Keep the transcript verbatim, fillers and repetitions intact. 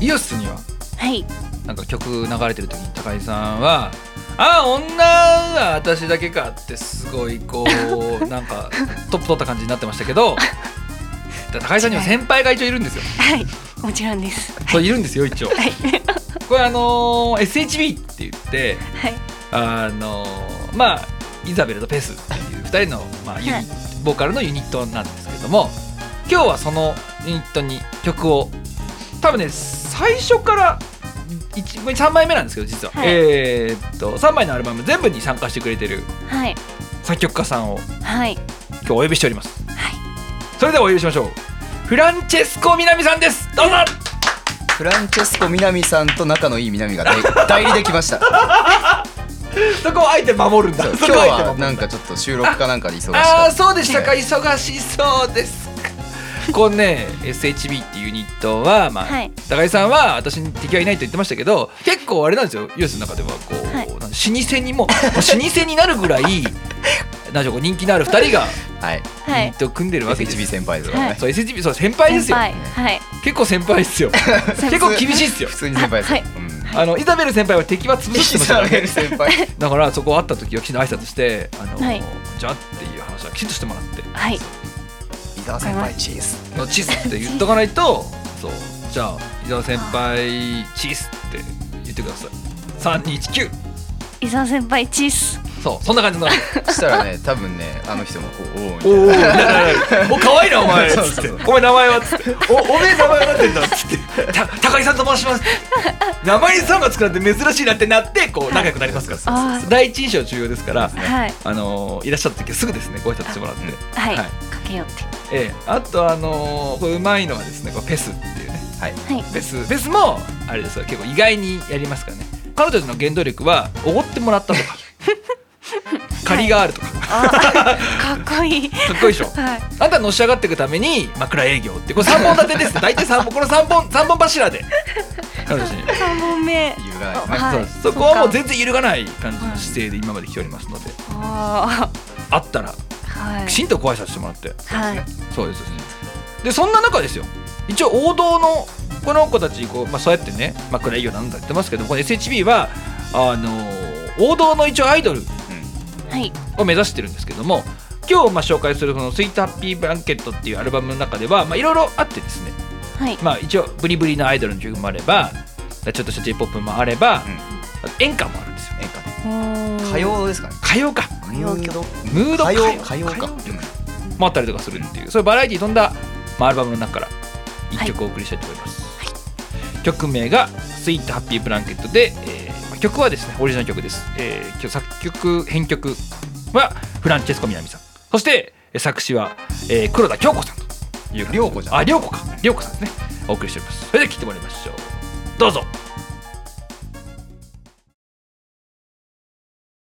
イオシスにははいなんか曲流れてる時に高井さんはあ女が私だけかってすごいこうなんかトップ取った感じになってましたけど高井さんには先輩が一応いるんですよ。 はいもちろんです。 そういるんですよ一応。 はいこれあのー、エスエイチビー って言ってはいあのー、まあイザベルとペスっていうふたりの、まあ、ユニ、はい、ボーカルのユニットなんですけども今日はそのユニットに曲を多分ね最初からさんまいめなんですけど実は、はい、えー、っとさんまいのアルバム全部に参加してくれてる作曲家さんを今日お呼びしております、はい、それではお呼びしましょう。フランチェスコ・ミナミさんです。どうぞ。 フランチェスコ・ミナミさんと仲のいいミナミが代理できましたそこをあえて守るんだ。 今日はなんかちょっと収録かなんかで忙しかった。 ああそうでしたか、忙しそうですかこのね エスエイチビー っていうユニットは、まあはい、高井さんは私に敵はいないと言ってましたけど結構あれなんですよユースの中ではこう、はい、老舗にももう老舗になるぐらいなんかこう人気のあるふたりがユニットを組んでるわけです。 エスエイチビー 先輩ですよね、はい、 そう エスエイチビー そう先輩ですよ、はい、結構先輩ですよ結構厳しいですよ普通に先輩ですよ、はいうん、あのイザベル先輩は敵は潰してましたからね先輩だからそこ会った時はきちんと挨拶してあの、はい、じゃあっていう話はきちんとしてもらって、はい、 伊沢先輩チーズのチーズって言っとかないとそうじゃあ伊沢先輩チーズって言ってください。さんにいちきゅう伊沢先輩チーズそうそんな感じのそしたらね多分ねあの人もこうおおみたいなお可愛いなお前っつってお前名前はっつっておおめえ名前はなんてんだっつってた高井さんと申します名前さんがつくなんて珍しいなってなってこう仲良くなりますから、はい、第一印象重要ですから、はい、あのー、いらっしゃった時はすぐですねご挨拶してもらって、 はい、はい、かけようって、 ええ、あとあのー、これうまいのはですねこうペスっていうね、はい、ペスペスもあれですが結構意外にやりますからね。彼女の原動力はおごってもらったとか借りがあるとか、 はい、かっこいいかっこいいでしょ、はい、あんたのし上がっていくために枕営業ってこれさんぼん立てですね大体さんぼんこのさんぼんさんぼん柱で彼女にさんぼんめ揺るがないですね、 はい、そ, そこはもう全然揺るがない感じの姿勢で今まで来ておりますので、はい、あったら、はい、きちんとご挨拶してもらって、はい、そうですね。でそんな中ですよ一応王道のこの子たちこう、まあ、そうやってね枕営業なんだって言ってますけどこの エスエイチビー はあのー、王道の一応アイドルを目指してるんですけども今日まあ紹介するこのスイートハッピーブランケットっていうアルバムの中ではいろいろあってですね、はいまあ、一応ブリブリのアイドルの曲もあればちょっとした J-ポップ もあれば、うん、演歌もあるんですよ。 演歌歌謡ですかね。 歌謡かムードムード歌謡歌謡かもあったりとかするっていうそういうバラエティー飛んだ、まあ、アルバムの中からいっきょくお送りしたいと思います、はい、曲名がスイートハッピーブランケットで、えー、曲はですねオリジナル曲です、えー、今日作曲編曲はフランチェスコ・ミナミさんそして作詞は、えー、黒田京子さんという涼子じゃんあ涼子か涼子さんですねお送りしております。それでは聴いてもらいましょうどうぞ。